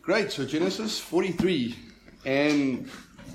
Great, so Genesis 43, and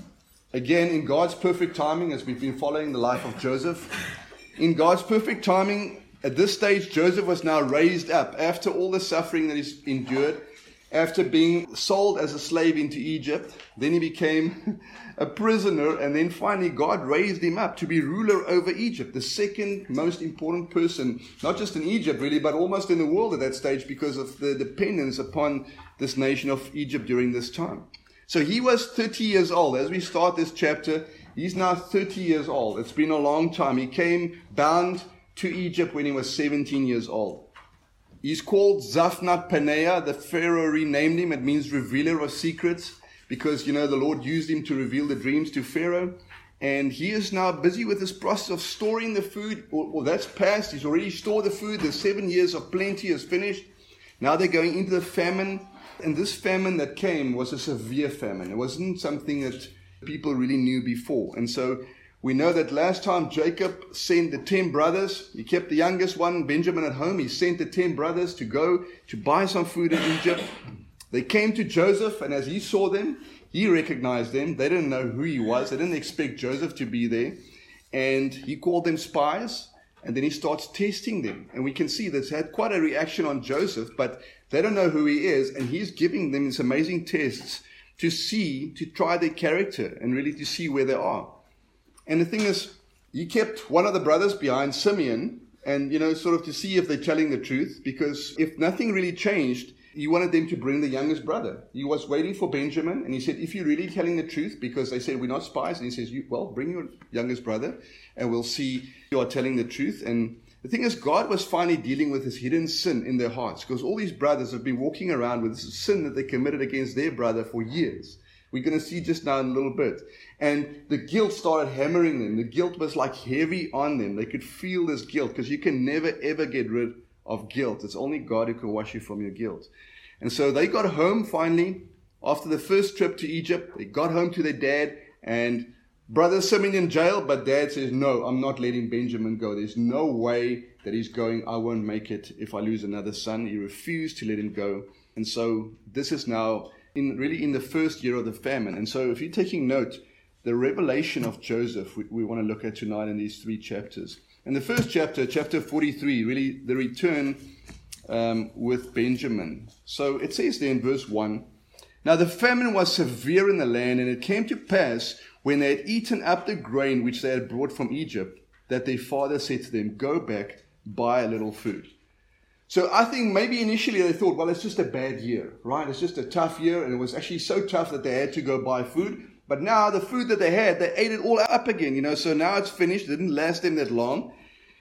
again in God's perfect timing, as we've been following the life of Joseph, in God's perfect timing, at this stage Joseph was now raised up after all the suffering that he's endured, after being sold as a slave into Egypt. Then he became a prisoner, and then finally God raised him up to be ruler over Egypt, the second most important person, not just in Egypt really, but almost in the world at that stage, because of the dependence upon this nation of Egypt during this time. So he was 30 years old. As we start this chapter, he's now 30 years old. It's been a long time. He came bound to Egypt when he was 17 years old. He's called Zaphnath Paneah. The Pharaoh renamed him. It means revealer of secrets, because, the Lord used him to reveal the dreams to Pharaoh. And he is now busy with this process of storing the food. Well, that's past. He's already stored the food. The 7 years of plenty is finished. Now they're going into the famine. And this famine that came was a severe famine. It wasn't something that people really knew before. And so we know that last time Jacob sent the 10 brothers. He kept the youngest one, Benjamin, at home. He sent the 10 brothers to go to buy some food in Egypt. They came to Joseph, and as he saw them, he recognized them. They didn't know who he was. They didn't expect Joseph to be there. And he called them spies, and then he starts testing them. And we can see that's had quite a reaction on Joseph, but they don't know who he is, and he's giving them these amazing tests to try their character and really to see where they are. And the thing is, he kept one of the brothers behind, Simeon, and, sort of to see if they're telling the truth, because if nothing really changed, he wanted them to bring the youngest brother. He was waiting for Benjamin, and he said, if you're really telling the truth, because they said, we're not spies, and he says, bring your youngest brother, and we'll see you are telling the truth. And the thing is, God was finally dealing with this hidden sin in their hearts, because all these brothers have been walking around with this sin that they committed against their brother for years. We're going to see just now in a little bit. And the guilt started hammering them. The guilt was like heavy on them. They could feel this guilt, because you can never, ever get rid of guilt. It's only God who can wash you from your guilt. And so they got home finally after the first trip to Egypt. They got home to their dad, and brother Simeon in jail, but dad says, no, I'm not letting Benjamin go. There's no way that he's going. I won't make it if I lose another son. He refused to let him go. And so this is now in the first year of the famine. And so if you're taking note, the revelation of Joseph, we want to look at tonight in these 3 chapters. And the first chapter, chapter 43, really the return with Benjamin. So it says there in verse 1, now the famine was severe in the land, and it came to pass, when they had eaten up the grain which they had brought from Egypt, that their father said to them, go back, buy a little food. So I think maybe initially they thought, well, it's just a bad year, right? It's just a tough year, and it was actually so tough that they had to go buy food. But now the food that they had, they ate it all up again, so now it's finished. It didn't last them that long.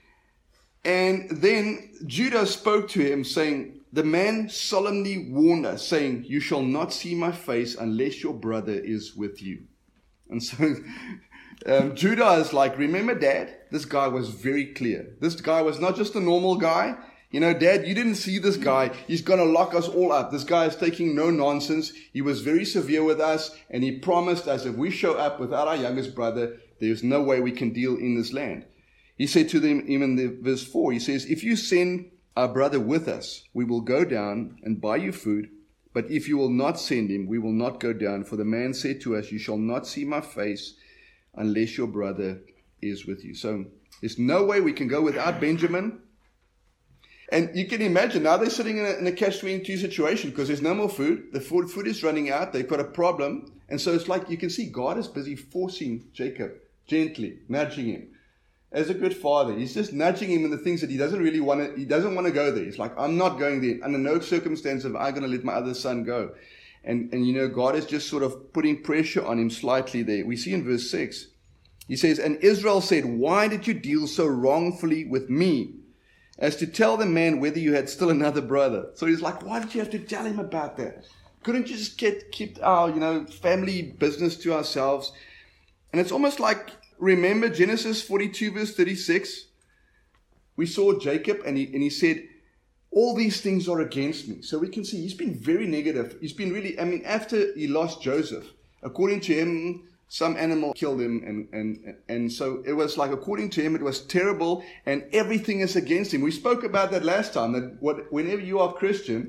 And then Judah spoke to him, saying, the man solemnly warned us, saying, you shall not see my face unless your brother is with you. And so Judah is like, remember, Dad, this guy was very clear. This guy was not just a normal guy. Dad, you didn't see this guy. He's going to lock us all up. This guy is taking no nonsense. He was very severe with us, and he promised us if we show up without our youngest brother, there's no way we can deal in this land. He said to them, even in verse 4, he says, if you send our brother with us, we will go down and buy you food. But if you will not send him, we will not go down. For the man said to us, you shall not see my face unless your brother is with you. So there's no way we can go without Benjamin. And you can imagine now they're sitting in a catch-22 situation, because there's no more food. The food is running out. They've got a problem. And so it's like you can see God is busy forcing Jacob, gently, nudging him. As a good father, he's just nudging him in the things that he doesn't really want to. He doesn't want to go there. He's like, I'm not going there. Under no circumstance am I going to let my other son go. And God is just sort of putting pressure on him slightly there. We see in verse 6, he says, and Israel said, why did you deal so wrongfully with me, as to tell the man whether you had still another brother? So he's like, why did you have to tell him about that? Couldn't you just keep our, family business to ourselves? And it's almost like, remember Genesis 42 verse 36? We saw Jacob, and he said, all these things are against me. So we can see he's been very negative. He's been really, after he lost Joseph, according to him, some animal killed him, and so it was like, according to him, it was terrible, and everything is against him. We spoke about that last time, that whenever you are Christian,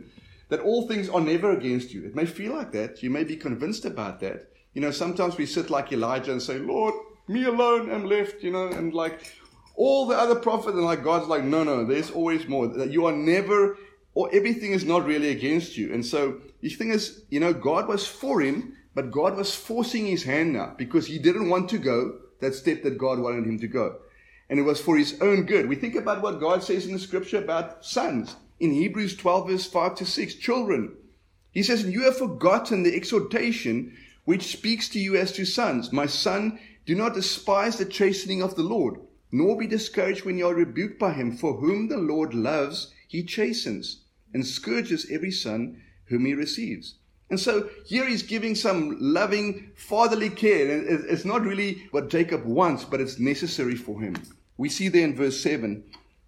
that all things are never against you. It may feel like that. You may be convinced about that. Sometimes we sit like Elijah and say, Lord, me alone am left, and like all the other prophets, and like God's like, no, there's always more. That you are never, or everything is not really against you. And so the thing is, God was for him, but God was forcing his hand now because he didn't want to go that step that God wanted him to go. And it was for his own good. We think about what God says in the scripture about sons. In Hebrews 12 verse 5 to 6, children. He says, you have forgotten the exhortation which speaks to you as to sons. My son, do not despise the chastening of the Lord, nor be discouraged when you are rebuked by him. For whom the Lord loves, he chastens, and scourges every son whom he receives. And so here he's giving some loving fatherly care. And it's not really what Jacob wants, but it's necessary for him. We see there in verse 7,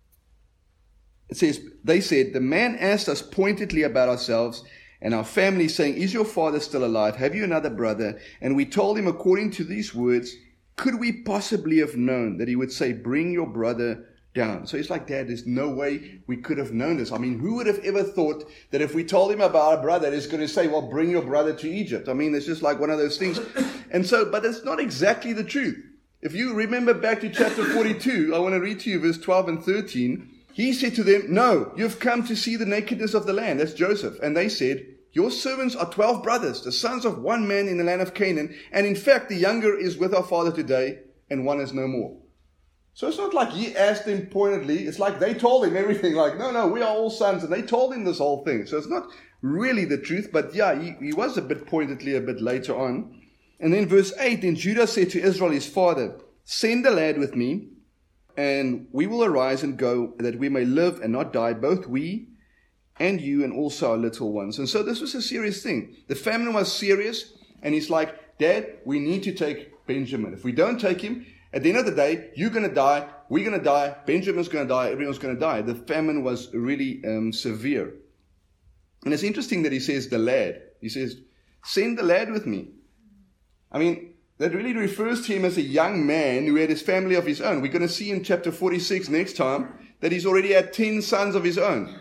it says, they said, the man asked us pointedly about ourselves and our family, saying, is your father still alive? Have you another brother? And we told him according to these words. Could we possibly have known that he would say, bring your brother down? So it's like, Dad, there's no way we could have known this. I mean, who would have ever thought that if we told him about our brother, he's going to say, well, bring your brother to Egypt? I mean, it's just like one of those things. And so, but it's not exactly the truth. If you remember back to chapter 42, I want to read to you verse 12 and 13. He said to them, no, you've come to see the nakedness of the land. That's Joseph. And they said, your servants are 12 brothers, the sons of one man in the land of Canaan. And in fact, the younger is with our father today, and one is no more. So it's not like he asked them pointedly. It's like they told him everything. Like, no, we are all sons. And they told him this whole thing. So it's not really the truth. But yeah, he was a bit pointedly a bit later on. And then verse 8, then Judah said to Israel, his father, send the lad with me, and we will arise and go, that we may live and not die, both we and you and also our little ones. And so this was a serious thing. The famine was serious. And he's like, Dad, we need to take Benjamin. If we don't take him, at the end of the day, you're going to die, we're going to die, Benjamin's going to die, everyone's going to die. The famine was really severe. And it's interesting that he says the lad. He says, send the lad with me. I mean, that really refers to him as a young man who had his family of his own. We're going to see in chapter 46 next time that he's already had 10 sons of his own.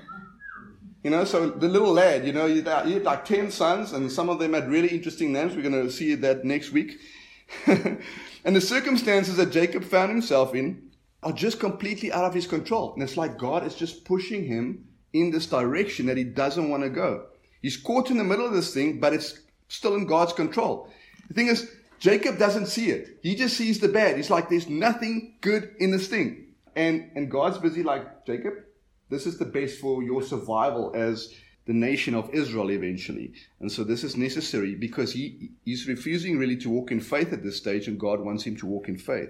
So the little lad, he had like 10 sons, and some of them had really interesting names. We're going to see that next week. And the circumstances that Jacob found himself in are just completely out of his control. And it's like God is just pushing him in this direction that he doesn't want to go. He's caught in the middle of this thing, but it's still in God's control. The thing is, Jacob doesn't see it. He just sees the bad. He's like, there's nothing good in this thing. And God's busy like, Jacob, this is the best for your survival as the nation of Israel eventually. And so this is necessary because he's refusing really to walk in faith at this stage, and God wants him to walk in faith.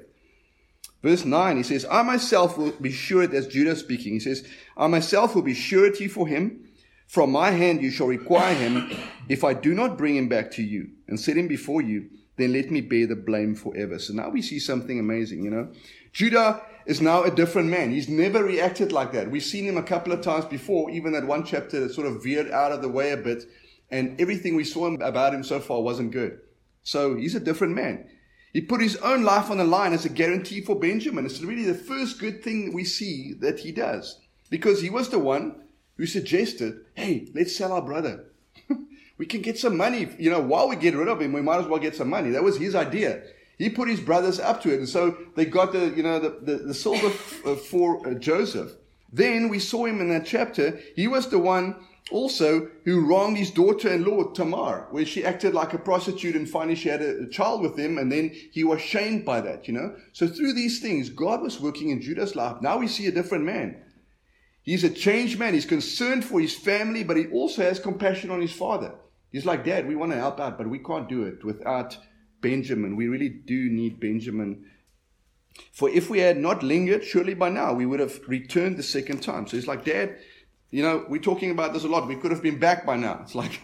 Verse 9, he says, I myself will be surety, as Judah speaking. He says, I myself will be surety for him. From my hand you shall require him. If I do not bring him back to you and set him before you, then let me bear the blame forever. So now we see something amazing, Judah is now a different man. He's never reacted like that. We've seen him a couple of times before, even that one chapter that sort of veered out of the way a bit, and everything we saw about him so far wasn't good. So he's a different man. He put his own life on the line as a guarantee for Benjamin. It's really the first good thing we see that he does, because he was the one who suggested, hey, let's sell our brother. We can get some money. While we get rid of him, we might as well get some money. That was his idea. He put his brothers up to it. And so they got the silver for Joseph. Then we saw him in that chapter. He was the one also who wronged his daughter-in-law, Tamar, where she acted like a prostitute and finally she had a child with him. And then he was shamed by that, So through these things, God was working in Judah's life. Now we see a different man. He's a changed man. He's concerned for his family, but he also has compassion on his father. He's like, Dad, we want to help out, but we can't do it without Benjamin. We really do need Benjamin. For if we had not lingered, surely by now we would have returned the second time. So he's like, Dad, we're talking about this a lot. We could have been back by now. It's like,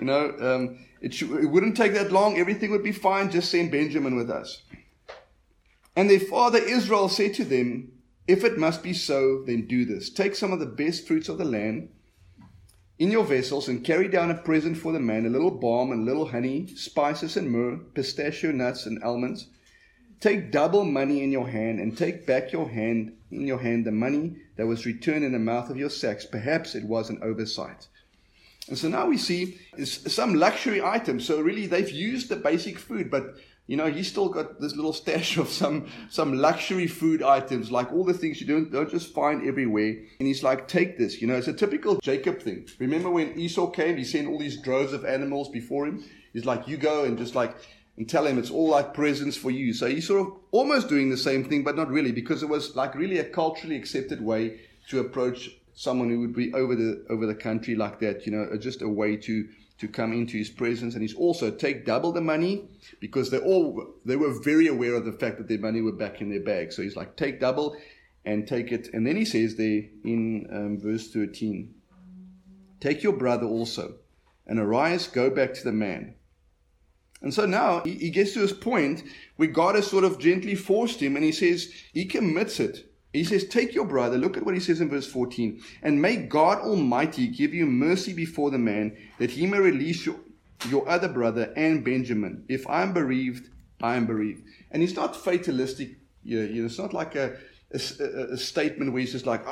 it wouldn't take that long. Everything would be fine. Just send Benjamin with us. And their father Israel said to them, if it must be so, then do this. Take some of the best fruits of the land in your vessels and carry down a present for the man, a little balm and a little honey, spices and myrrh, pistachio nuts and almonds. Take double money in your hand and take back in your hand the money that was returned in the mouth of your sacks. Perhaps it was an oversight. And so now we see some luxury items. So really they've used the basic food, but he's still got this little stash of some luxury food items, like all the things you don't just find everywhere. And he's like, take this. It's a typical Jacob thing. Remember when Esau came, he sent all these droves of animals before him. He's like, you go and just and tell him it's all like presents for you. So he's sort of almost doing the same thing, but not really, because it was like really a culturally accepted way to approach someone who would be over the country like that, just a way to come into his presence. And he's also take double the money, because they were very aware of the fact that their money were back in their bag. So he's like, take double and take it. And then he says there in verse 13, take your brother also, and arise, go back to the man. And so now he gets to this point where God has sort of gently forced him, and he says, he commits it. He says, take your brother, look at what he says in verse 14, and may God Almighty give you mercy before the man, that he may release your other brother and Benjamin. If I am bereaved, I am bereaved. And he's not fatalistic. It's not like a statement where he's just like,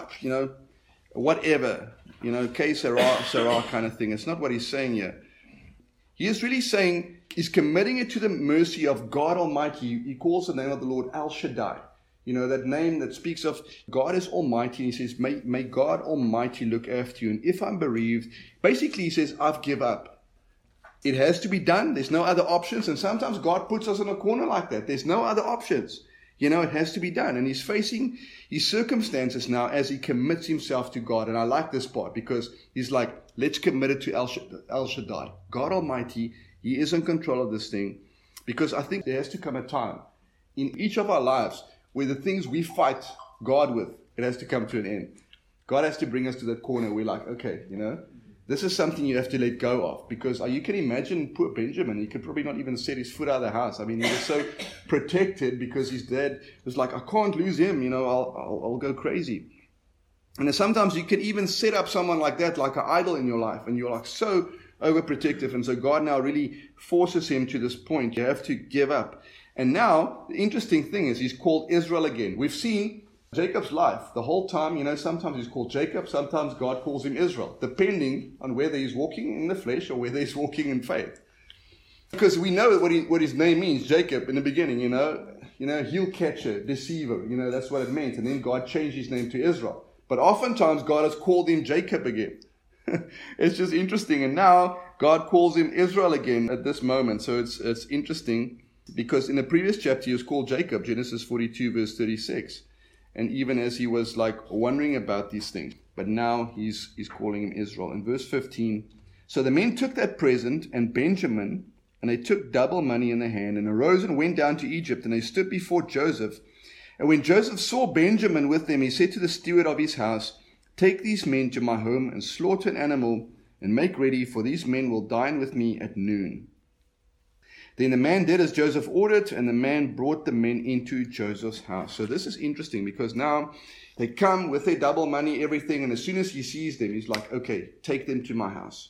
whatever, que sera kind of thing. It's not what he's saying here. He is really saying, he's committing it to the mercy of God Almighty. He calls the name of the Lord El Shaddai. That name that speaks of God is Almighty. And he says, may God Almighty look after you. And if I'm bereaved, basically he says, I've given up. It has to be done. There's no other options. And sometimes God puts us in a corner like that. There's no other options. It has to be done. And he's facing his circumstances now as he commits himself to God. And I like this part, because he's like, let's commit it to El Shaddai. God Almighty, he is in control of this thing. Because I think there has to come a time in each of our lives where the things we fight God with, it has to come to an end. God has to bring us to that corner. We're like, okay, this is something you have to let go of. Because you can imagine poor Benjamin. He could probably not even set his foot out of the house. I mean, he was so protected because his dad was like, I can't lose him. I'll go crazy. And sometimes you can even set up someone like that, like an idol in your life. And you're like so overprotective. And so God now really forces him to this point. You have to give up. And now, the interesting thing is he's called Israel again. We've seen Jacob's life the whole time. Sometimes he's called Jacob, sometimes God calls him Israel, depending on whether he's walking in the flesh or whether he's walking in faith. Because we know what his name means, Jacob, in the beginning, heel catcher, deceiver, that's what it meant. And then God changed his name to Israel. But oftentimes God has called him Jacob again. It's just interesting. And now God calls him Israel again at this moment. So it's interesting. Because in the previous chapter he was called Jacob, Genesis 42 verse 36. And even as he was wondering about these things. But now he's calling him Israel. In verse 15, so the men took that present and Benjamin, and they took double money in their hand, and arose and went down to Egypt, and they stood before Joseph. And when Joseph saw Benjamin with them, he said to the steward of his house, take these men to my home and slaughter an animal and make ready, for these men will dine with me at noon. Then the man did as Joseph ordered, and the man brought the men into Joseph's house. So this is interesting, because now they come with their double money, everything, and as soon as he sees them, he's like, okay, take them to my house.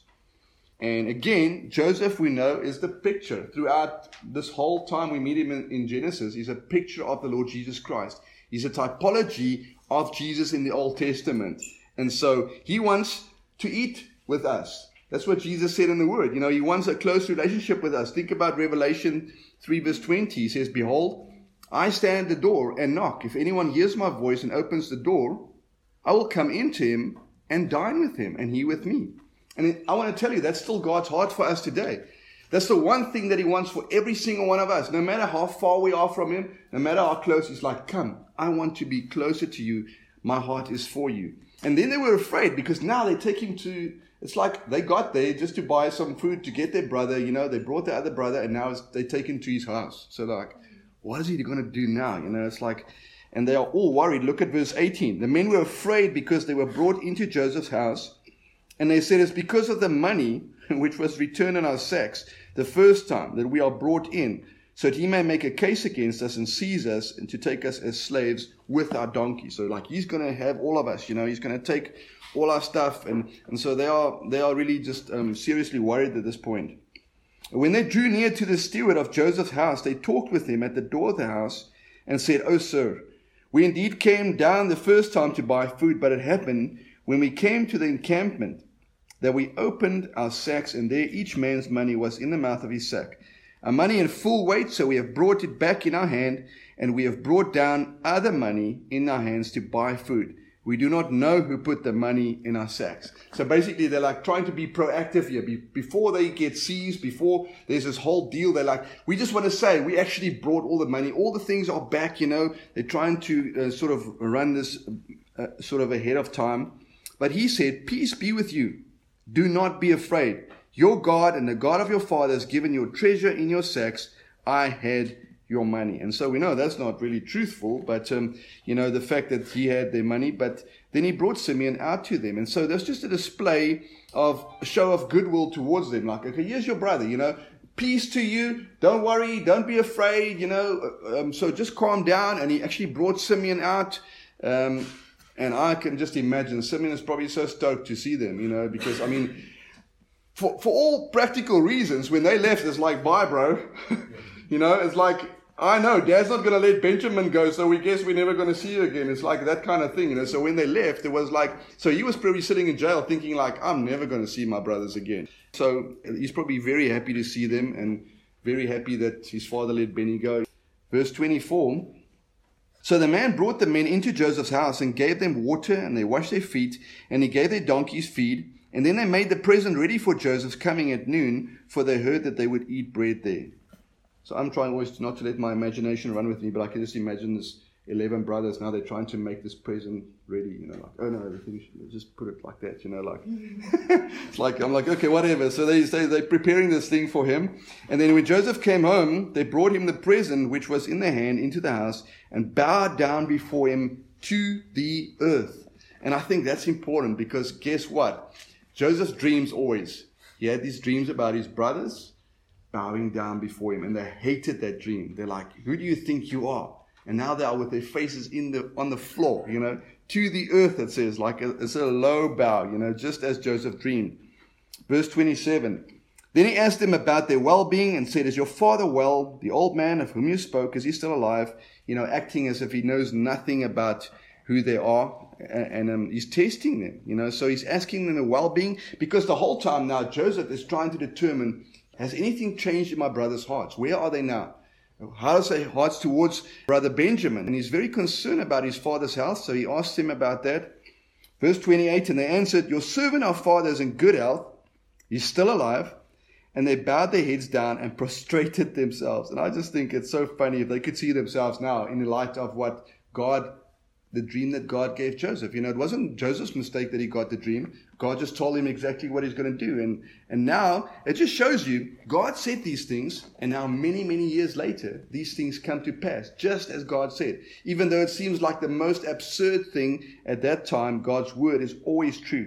And again, Joseph, we know, is the picture. Throughout this whole time we meet him in Genesis, he's a picture of the Lord Jesus Christ. He's a typology of Jesus in the Old Testament. And so he wants to eat with us. That's what Jesus said in the Word. He wants a close relationship with us. Think about Revelation 3 verse 20. He says, behold, I stand at the door and knock. If anyone hears my voice and opens the door, I will come into him and dine with him, and he with me. And I want to tell you, that's still God's heart for us today. That's the one thing that he wants for every single one of us. No matter how far we are from him, no matter how close, he's like, come, I want to be closer to you. My heart is for you. And then they were afraid, because now they take him to... It's like they got there just to buy some food to get their brother. They brought their other brother, and now they take him to his house. So like, what is he going to do now? It's like, and they are all worried. Look at verse 18. The men were afraid because they were brought into Joseph's house. And they said, it's because of the money which was returned in our sacks the first time that we are brought in, so that he may make a case against us and seize us and to take us as slaves with our donkeys. So like, he's going to have all of us, he's going to take all our stuff. And so they are really just seriously worried at this point. When they drew near to the steward of Joseph's house, they talked with him at the door of the house and said, "O sir, we indeed came down the first time to buy food, but it happened when we came to the encampment that we opened our sacks, and there each man's money was in the mouth of his sack. Our money in full weight, so we have brought it back in our hand, and we have brought down other money in our hands to buy food. We do not know who put the money in our sacks. So basically, they're like trying to be proactive here. Before they get seized, before there's this whole deal, they're like, we just want to say, we actually brought all the money. All the things are back, They're trying to sort of run this sort of ahead of time. But he said, peace be with you. Do not be afraid. Your God and the God of your father has given your treasure in your sacks. I had your money. And so we know that's not really truthful, but, the fact that he had their money, but then he brought Simeon out to them. And so that's just a display of a show of goodwill towards them. Like, okay, here's your brother, peace to you. Don't worry. Don't be afraid, so just calm down. And he actually brought Simeon out. And I can just imagine Simeon is probably so stoked to see them, because, for all practical reasons, when they left, it's like, bye, bro. It's like, I know, Dad's not going to let Benjamin go, so we guess we're never going to see you again. It's like that kind of thing, So when they left, it was like, so he was probably sitting in jail thinking like, I'm never going to see my brothers again. So he's probably very happy to see them and very happy that his father let Benny go. Verse 24. So the man brought the men into Joseph's house and gave them water, and they washed their feet, and he gave their donkeys feed. And then they made the present ready for Joseph's coming at noon, for they heard that they would eat bread there. So I'm trying always not to let my imagination run with me, but I can just imagine this 11 brothers, now they're trying to make this present ready, like, oh no, everything should just put it like that, it's like, I'm like, okay, whatever. So they're preparing this thing for him. And then when Joseph came home, they brought him the present which was in their hand into the house and bowed down before him to the earth. And I think that's important because guess what? Joseph's dreams always, he had these dreams about his brothers bowing down before him, and they hated that dream. They're like, who do you think you are? And now they are with their faces on the floor, to the earth, it says, like it's a low bow, just as Joseph dreamed. Verse 27. Then he asked them about their well-being and said, is your father well? The old man of whom you spoke, is he still alive? Acting as if he knows nothing about who they are. And he's testing them, so he's asking them the well-being, because the whole time now Joseph is trying to determine, has anything changed in my brothers' hearts? Where are they now? How is their hearts towards brother Benjamin? And he's very concerned about his father's health, so he asked him about that. Verse 28, and they answered, your servant, our father, is in good health. He's still alive. And they bowed their heads down and prostrated themselves. And I just think it's so funny if they could see themselves now in the light of what the dream that God gave Joseph. It wasn't Joseph's mistake that he got the dream. God just told him exactly what he's going to do. And now it just shows you God said these things, and now many, many years later, these things come to pass, just as God said. Even though it seems like the most absurd thing at that time, God's word is always true.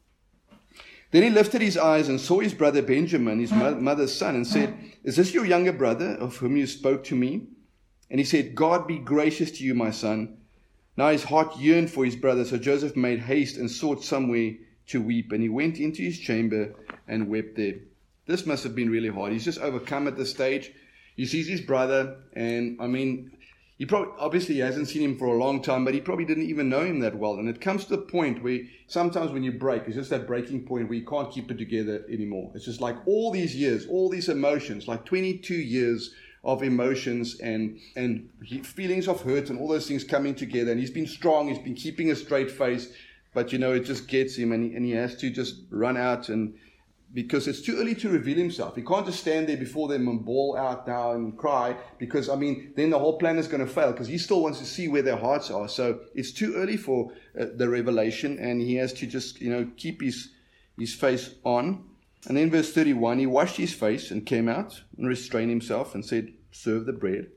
Then he lifted his eyes and saw his brother Benjamin, his mother's son, and said, is this your younger brother of whom you spoke to me? And he said, God be gracious to you, my son. Now his heart yearned for his brother, so Joseph made haste and sought somewhere to weep. And he went into his chamber and wept there. This must have been really hard. He's just overcome at this stage. He sees his brother, and he obviously hasn't seen him for a long time, but he probably didn't even know him that well. And it comes to the point where sometimes when you break, it's just that breaking point where you can't keep it together anymore. It's just like all these years, all these emotions, like 22 years of emotions and feelings of hurt and all those things coming together. And he's been strong. He's been keeping a straight face. But, it just gets him, and he has to just run out, and because it's too early to reveal himself. He can't just stand there before them and bawl out now and cry, because, then the whole plan is going to fail, because he still wants to see where their hearts are. So it's too early for the revelation, and he has to just, keep his face on. And then verse 31, he washed his face and came out and restrained himself and said, serve the bread.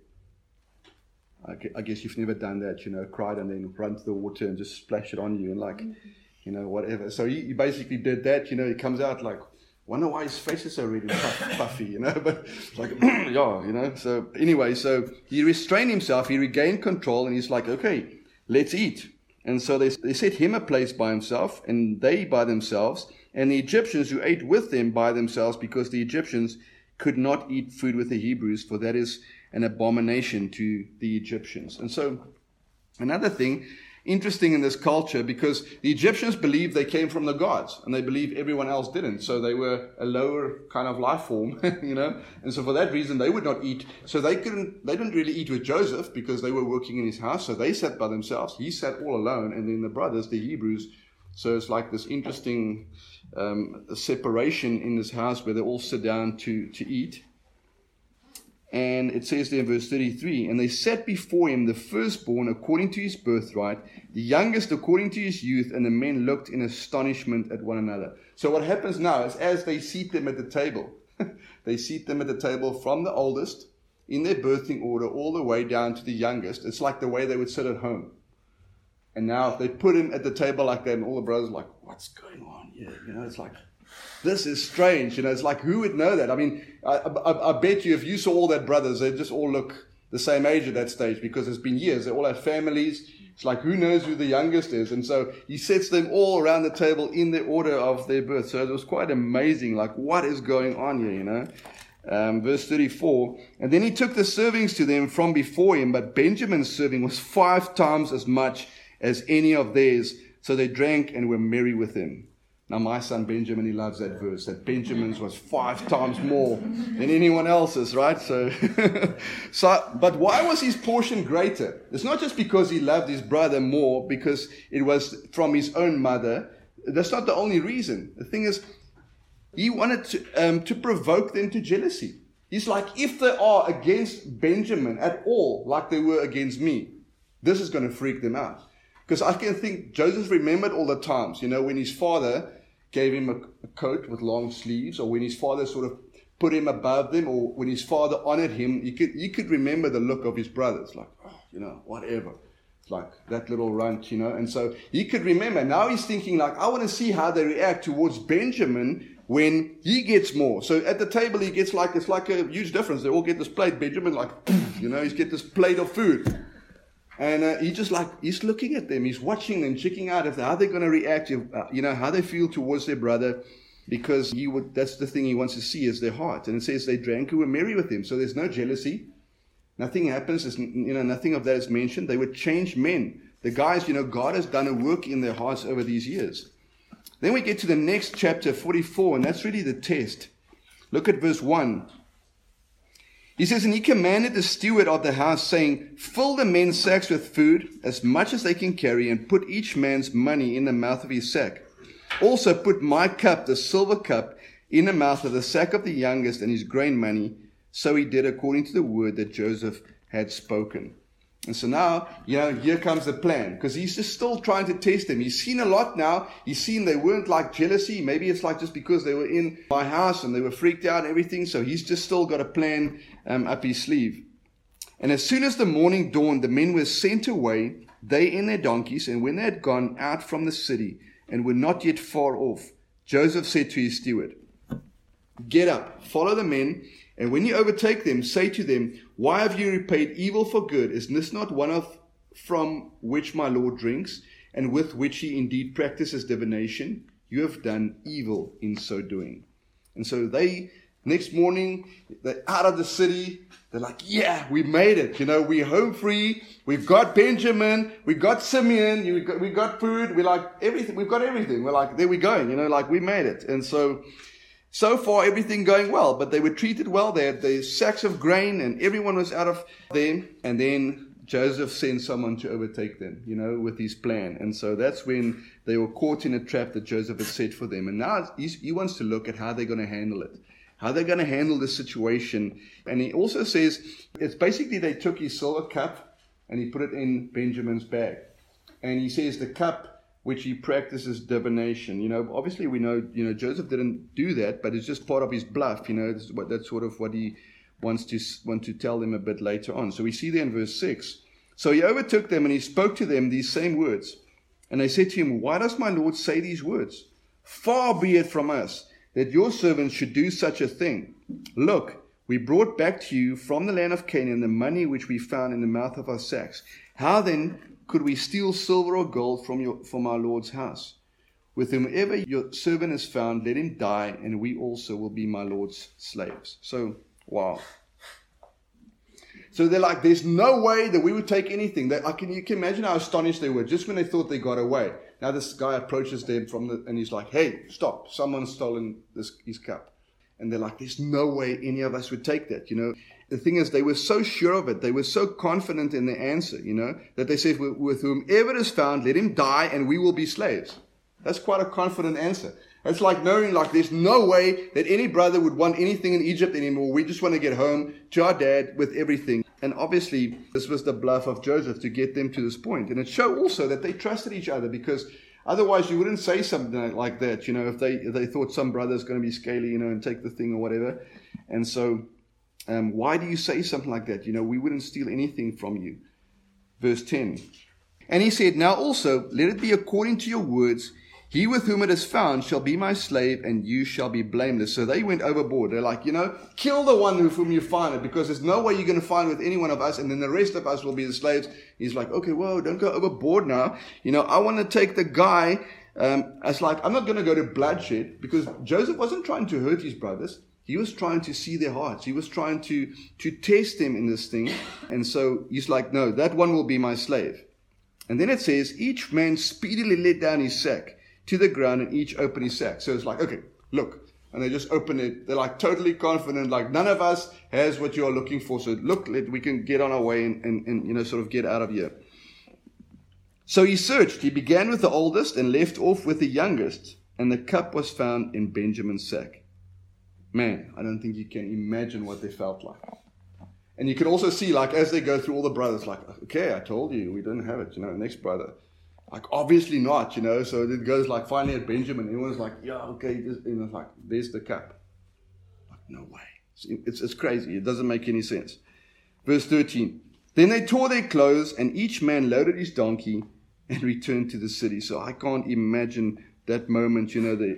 I guess you've never done that, cried and then run to the water and just splash it on you and whatever. So he basically did that, he comes out like, wonder why his face is so red and puffy, but like, yeah, So anyway, so he restrained himself, he regained control, and he's like, okay, let's eat. And so they set him a place by himself, and they by themselves, and the Egyptians who ate with them by themselves, because the Egyptians could not eat food with the Hebrews, for that is an abomination to the Egyptians. And so another thing, interesting in this culture because the Egyptians believed they came from the gods and they believed everyone else didn't. So they were a lower kind of life form, And so for that reason, they would not eat. So they didn't really eat with Joseph because they were working in his house. So they sat by themselves. He sat all alone. And then the brothers, the Hebrews. So it's like this interesting separation in this house where they all sit down to eat. And it says there in verse 33, and they sat before him the firstborn according to his birthright, the youngest according to his youth, and the men looked in astonishment at one another. So what happens now is as they seat them at the table, they seat them at the table from the oldest in their birthing order all the way down to the youngest. It's like the way they would sit at home. And now they put him at the table like that, and all the brothers are like, what's going on here? It's like, this is strange. It's like, who would know that? I mean, I bet you if you saw all their brothers, they just all look the same age at that stage because it's been years. They all have families. It's like, who knows who the youngest is? And so he sets them all around the table in the order of their birth. So it was quite amazing. Like, what is going on here, Verse 34, and then he took the servings to them from before him, but Benjamin's serving was 5 times as much as any of theirs. So they drank and were merry with him. Now, my son Benjamin, he loves that verse, that Benjamin's was 5 times more than anyone else's, right? So, but why was his portion greater? It's not just because he loved his brother more, because it was from his own mother. That's not the only reason. The thing is, he wanted to provoke them to jealousy. He's like, if they are against Benjamin at all, like they were against me, this is going to freak them out. Because I can think Joseph remembered all the times, when his father gave him a coat with long sleeves, or when his father sort of put him above them, or when his father honored him, you could remember the look of his brothers, like, whatever. It's like that little runt, And so he could remember. Now he's thinking like, I want to see how they react towards Benjamin when he gets more. So at the table he gets like, it's like a huge difference. They all get this plate. Benjamin like, he's get this plate of food. And he's looking at them. He's watching them, checking out how they're going to react, how they feel towards their brother, because that's the thing he wants to see is their heart. And it says they drank and were merry with him. So there's no jealousy. Nothing happens. Nothing of that is mentioned. They were changed men. The guys, God has done a work in their hearts over these years. Then we get to the next chapter, 44, and that's really the test. Look at verse 1. He says, and he commanded the steward of the house, saying, fill the men's sacks with food, as much as they can carry, and put each man's money in the mouth of his sack. Also put my cup, the silver cup, in the mouth of the sack of the youngest, and his grain money. So he did according to the word that Joseph had spoken. And so now, here comes the plan, because he's just still trying to test them. He's seen a lot now. He's seen they weren't like jealousy. Maybe it's like just because they were in my house and they were freaked out and everything. So he's just still got a plan up his sleeve. And as soon as the morning dawned, the men were sent away, they in their donkeys. And when they had gone out from the city and were not yet far off, Joseph said to his steward, get up, follow the men. And when you overtake them, say to them, why have you repaid evil for good? Is this not one from which my Lord drinks, and with which he indeed practices divination? You have done evil in so doing. And so next morning, they're out of the city. They're like, yeah, we made it. We're home free. We've got Benjamin. We got Simeon. We got food. We're like everything. We've got everything. We're like, there we go. We made it. And so far, everything going well, but they were treated well. They had the sacks of grain and everyone was out of them. And then Joseph sent someone to overtake them, with his plan. And so that's when they were caught in a trap that Joseph had set for them. And now he wants to look at how they're going to handle it, how they're going to handle the situation. And he also says, it's basically they took his silver cup and he put it in Benjamin's bag. And he says the cup which he practices divination. Obviously we know, Joseph didn't do that, but it's just part of his bluff. That's sort of what he want to tell them a bit later on. So we see there in verse 6. So he overtook them and he spoke to them these same words. And they said to him, why does my Lord say these words? Far be it from us that your servants should do such a thing. Look, we brought back to you from the land of Canaan the money which we found in the mouth of our sacks. How then could we steal silver or gold from our Lord's house? With whomever your servant is found, let him die, and we also will be my Lord's slaves. So, wow. So they're like, there's no way that we would take anything. You can imagine how astonished they were just when they thought they got away. Now this guy approaches them and he's like, hey, stop. Someone's stolen his cup. And they're like, there's no way any of us would take that, The thing is, they were so sure of it. They were so confident in their answer, that they said, with whomever is found, let him die and we will be slaves. That's quite a confident answer. It's like knowing, there's no way that any brother would want anything in Egypt anymore. We just want to get home to our dad with everything. And obviously, this was the bluff of Joseph to get them to this point. And it showed also that they trusted each other, because otherwise you wouldn't say something like that, if they thought some brother's going to be scaly, and take the thing or whatever. And so, why do you say something like that? We wouldn't steal anything from you. Verse 10. And he said, now also, let it be according to your words. He with whom it is found shall be my slave, and you shall be blameless. So they went overboard. They're like, kill the one with whom you find it, because there's no way you're going to find with any one of us, and then the rest of us will be the slaves. He's like, okay, whoa, don't go overboard now. I want to take the guy. It's like, I'm not going to go to bloodshed, because Joseph wasn't trying to hurt his brothers. He was trying to see their hearts. He was trying to test them in this thing. And so he's like, no, that one will be my slave. And then it says, each man speedily let down his sack to the ground, and each opened his sack. So it's like, okay, look. And they just open it. They're like totally confident, like none of us has what you're looking for. So look, we can get on our way and sort of get out of here. So he searched. He began with the oldest and left off with the youngest. And the cup was found in Benjamin's sack. Man, I don't think you can imagine what they felt like. And you can also see, as they go through all the brothers, okay, I told you, we didn't have it, the next brother. Obviously not, so it goes finally at Benjamin, everyone's like, yeah, okay, there's the cup. No way. It's crazy. It doesn't make any sense. Verse 13. Then they tore their clothes, and each man loaded his donkey and returned to the city. So I can't imagine that moment,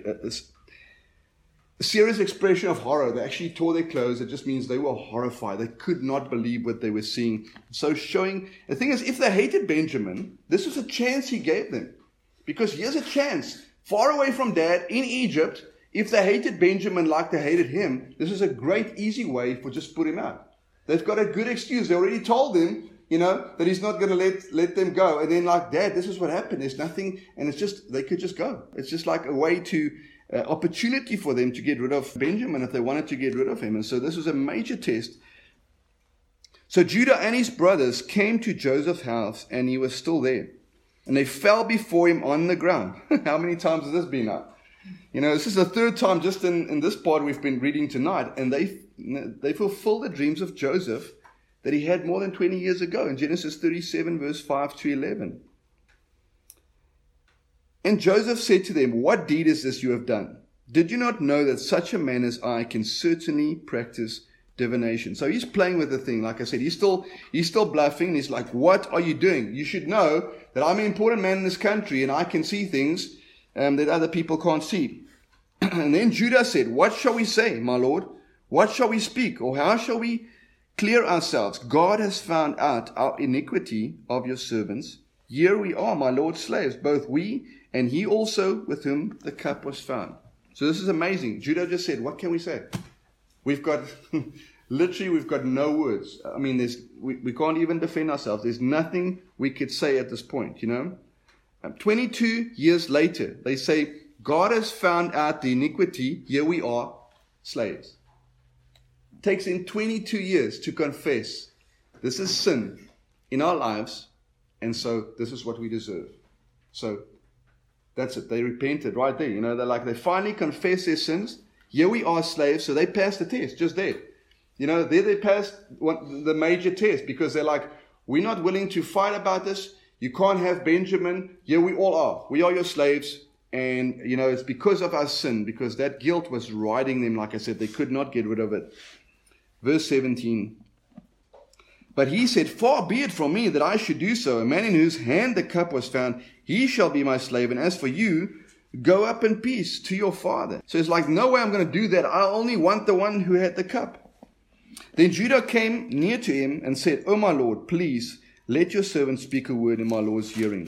a serious expression of horror. They actually tore their clothes. It just means they were horrified. They could not believe what they were seeing. So the thing is, if they hated Benjamin, this was a chance he gave them. Because here's a chance, far away from dad, in Egypt. If they hated Benjamin like they hated him, this is a great, easy way for just put him out. They've got a good excuse. They already told him, that he's not going to let them go. And then Dad, this is what happened. There's nothing, and it's just, they could just go. It's just like a way to, opportunity for them to get rid of Benjamin if they wanted to get rid of him. And so this was a major test. So Judah and his brothers came to Joseph's house, and he was still there. And they fell before him on the ground. How many times has this been now? This is the third time just in this part we've been reading tonight. And they fulfilled the dreams of Joseph that he had more than 20 years ago in Genesis 37, verse 5 to 11. And Joseph said to them, what deed is this you have done? Did you not know that such a man as I can certainly practice divination? So he's playing with the thing. Like I said, he's still bluffing. And he's like, what are you doing? You should know that I'm an important man in this country, and I can see things that other people can't see. And then Judah said, what shall we say, my Lord? What shall we speak? Or how shall we clear ourselves? God has found out our iniquity of your servants. Here we are, my Lord's slaves, both we and he also with whom the cup was found. So this is amazing. Judah just said, what can we say? We've got, literally, we've got no words. I mean, we can't even defend ourselves. There's nothing we could say at this point, 22 years later, they say, God has found out the iniquity. Here we are, slaves. It takes him 22 years to confess this is sin in our lives, and so this is what we deserve. So that's it. They repented right there. They finally confess their sins. Here we are, slaves. So they passed the test just there. There they passed the major test, because they're like, we're not willing to fight about this. You can't have Benjamin. Here we all are. We are your slaves. And, it's because of our sin, because that guilt was riding them. Like I said, they could not get rid of it. Verse 17. But he said, far be it from me that I should do so. A man in whose hand the cup was found, he shall be my slave. And as for you, go up in peace to your father. So it's like, no way I'm going to do that. I only want the one who had the cup. Then Judah came near to him and said, O my Lord, please let your servant speak a word in my Lord's hearing.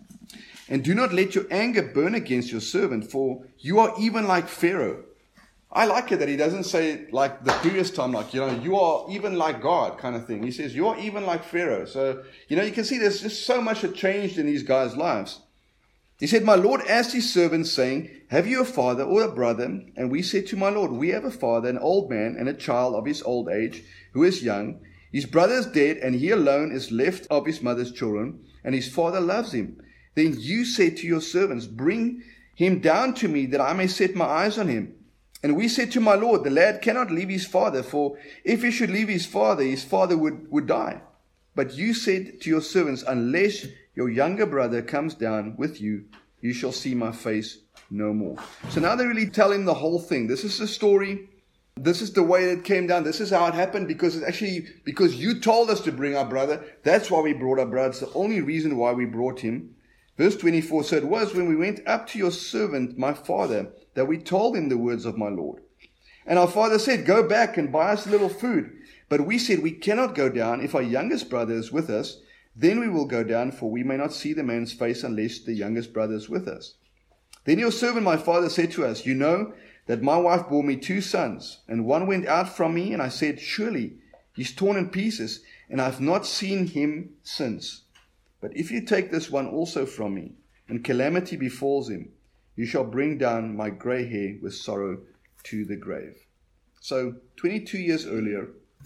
And do not let your anger burn against your servant, for you are even like Pharaoh. I like it that he doesn't say like the previous time, like, you are even like God kind of thing. He says, you're even like Pharaoh. So, you can see there's just so much that changed in these guys' lives. He said, my Lord asked his servants, saying, have you a father or a brother? And we said to my Lord, we have a father, an old man, and a child of his old age, who is young. His brother is dead, and he alone is left of his mother's children, and his father loves him. Then you said to your servants, bring him down to me, that I may set my eyes on him. And we said to my Lord, the lad cannot leave his father, for if he should leave his father would die. But you said to your servants, unless your younger brother comes down with you, you shall see my face no more. So now they really tell him the whole thing. This is the story. This is the way it came down. This is how it happened, because it's actually because you told us to bring our brother. That's why we brought our brother. It's the only reason why we brought him. Verse 24, so it was when we went up to your servant, my father, that we told him the words of my Lord. And our father said, go back and buy us a little food. But we said, we cannot go down. If our youngest brother is with us, then we will go down, for we may not see the man's face unless the youngest brother is with us. Then your servant, my father, said to us, you know that my wife bore me 2 sons, and one went out from me, and I said, surely he's torn in pieces, and I have not seen him since. But if you take this one also from me, and calamity befalls him, you shall bring down my gray hair with sorrow to the grave. So 22 years earlier,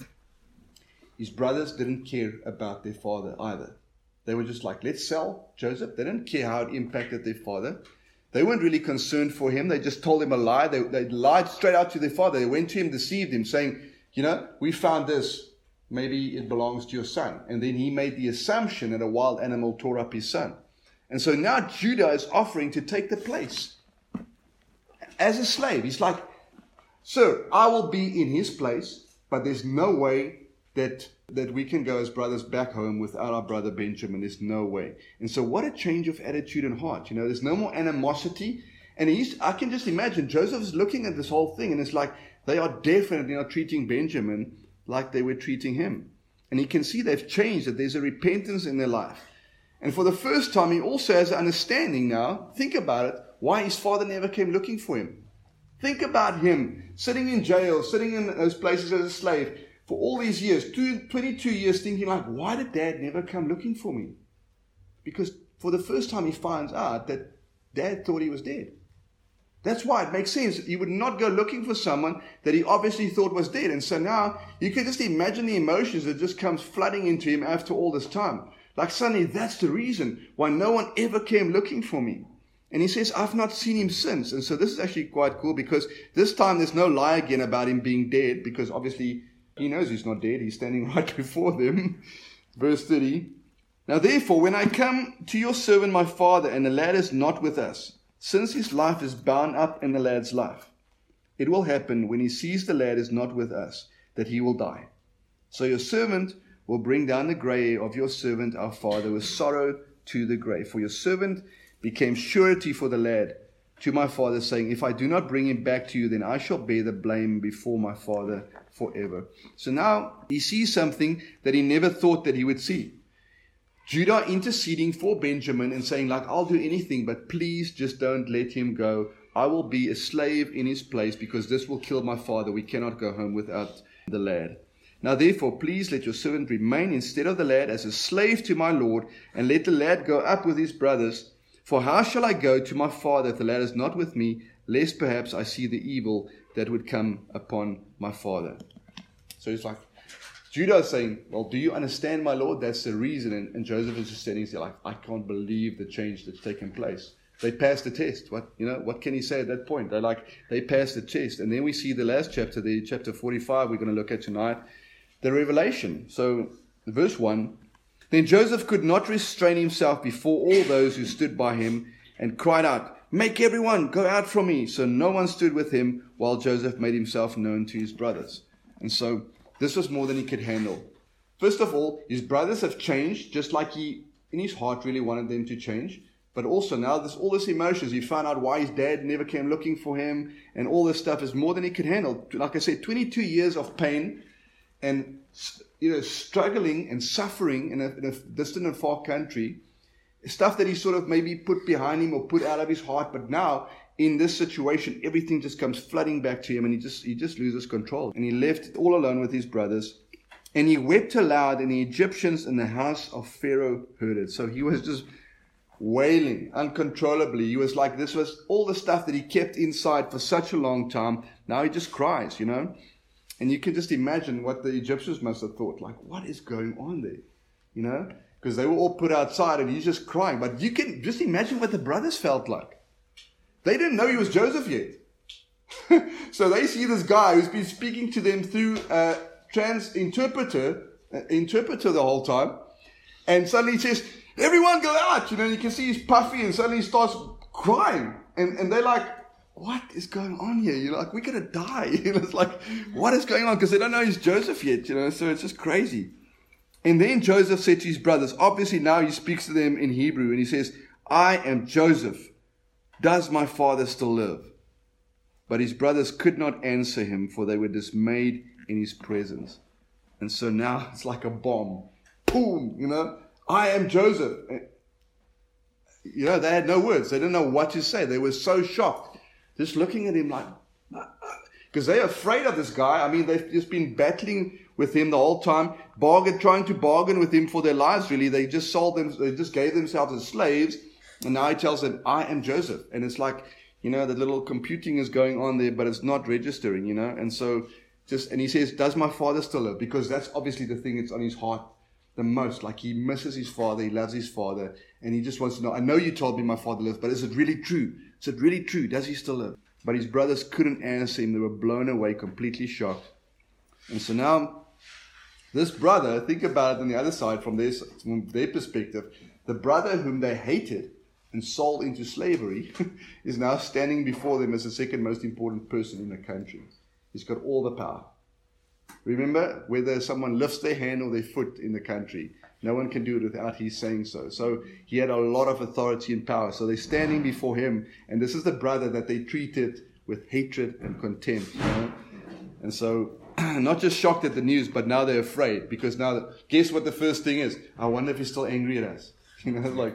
his brothers didn't care about their father either. They were just like, let's sell Joseph. They didn't care how it impacted their father. They weren't really concerned for him. They just told him a lie. They lied straight out to their father. They went to him, deceived him, saying, we found this. Maybe it belongs to your son. And then he made the assumption that a wild animal tore up his son. And so now Judah is offering to take the place as a slave. He's like, sir, I will be in his place, but there's no way that we can go as brothers back home without our brother Benjamin. There's no way. And so what a change of attitude and heart. There's no more animosity. And I can just imagine Joseph is looking at this whole thing, and it's like they are definitely not treating Benjamin like they were treating him. And he can see they've changed, that there's a repentance in their life. And for the first time, he also has an understanding now, think about it, why his father never came looking for him. Think about him sitting in jail, sitting in those places as a slave for all these years, 22 years, thinking like, why did dad never come looking for me? Because for the first time he finds out that dad thought he was dead. That's why it makes sense. He would not go looking for someone that he obviously thought was dead. And so now you can just imagine the emotions that just comes flooding into him after all this time. Like suddenly that's the reason why no one ever came looking for me. And he says, I've not seen him since. And so this is actually quite cool, because this time there's no lie again about him being dead, because obviously he knows he's not dead. He's standing right before them. Verse 30. Now therefore, when I come to your servant my father, and the lad is not with us, since his life is bound up in the lad's life, it will happen when he sees the lad is not with us, that he will die. So your servant will bring down the gray hair of your servant our father with sorrow to the grave. For your servant became surety for the lad to my father, saying, if I do not bring him back to you, then I shall bear the blame before my father forever. So now he sees something that he never thought that he would see. Judah interceding for Benjamin and saying, like, I'll do anything, but please just don't let him go. I will be a slave in his place, because this will kill my father. We cannot go home without the lad. Now therefore, please let your servant remain instead of the lad as a slave to my Lord, and let the lad go up with his brothers. For how shall I go to my father if the lad is not with me, lest perhaps I see the evil that would come upon my father? So he's like, Judah is saying, well, do you understand, my Lord? That's the reason. And Joseph is just standing there like, I can't believe the change that's taken place. They passed the test. What can he say at that point? They passed the test. And then we see the last chapter, chapter 45 we're going to look at tonight, the revelation. So verse 1, then Joseph could not restrain himself before all those who stood by him, and cried out, make everyone go out from me. So no one stood with him while Joseph made himself known to his brothers. And so this was more than he could handle. First of all, his brothers have changed, just like he, in his heart, really wanted them to change. But also now, all this emotions, he found out why his dad never came looking for him, and all this stuff is more than he could handle. Like I said, 22 years of pain and struggling and suffering in a distant and far country, stuff that he sort of maybe put behind him or put out of his heart. But now in this situation, everything just comes flooding back to him, and he just loses control. And he left all alone with his brothers. And he wept aloud, and the Egyptians in the house of Pharaoh heard it. So he was just wailing uncontrollably. He was like, this was all the stuff that he kept inside for such a long time. Now he just cries, And you can just imagine what the Egyptians must have thought. Like, what is going on there? Because they were all put outside and he's just crying. But you can just imagine what the brothers felt like. They didn't know he was Joseph yet. So they see this guy who's been speaking to them through a interpreter the whole time. And suddenly he says, everyone go out. You can see he's puffy, and suddenly he starts crying. And they're like, what is going on here? You're like, we're going to die. It's like, what is going on? Because they don't know he's Joseph yet, so it's just crazy. And then Joseph said to his brothers, obviously now he speaks to them in Hebrew, and he says, I am Joseph. Does my father still live? But his brothers could not answer him, for they were dismayed in his presence. And so now it's like a bomb. Boom, I am Joseph. They had no words. They didn't know what to say. They were so shocked. Just looking at him like, because they're afraid of this guy. I mean, they've just been battling with him the whole time, trying to bargain with him for their lives, really. They just they just gave themselves as slaves. And now he tells them, I am Joseph. And it's like, the little computing is going on there, but it's not registering, And so and he says, does my father still live? Because that's obviously the thing that's on his heart the most. Like, he misses his father, he loves his father, and he just wants to know, I know you told me my father lived, but is it really true? Is it really true? Does he still live? But his brothers couldn't answer him. They were blown away, completely shocked. And so now, this brother, think about it on the other side from their perspective, the brother whom they hated and sold into slavery is now standing before them as the second most important person in the country. He's got all the power. Remember, whether someone lifts their hand or their foot in the country, no one can do it without his saying so. So he had a lot of authority and power. So they're standing before him, and this is the brother that they treated with hatred and contempt. And so, not just shocked at the news, but now they're afraid, because now, guess what the first thing is? I wonder if he's still angry at us. Like,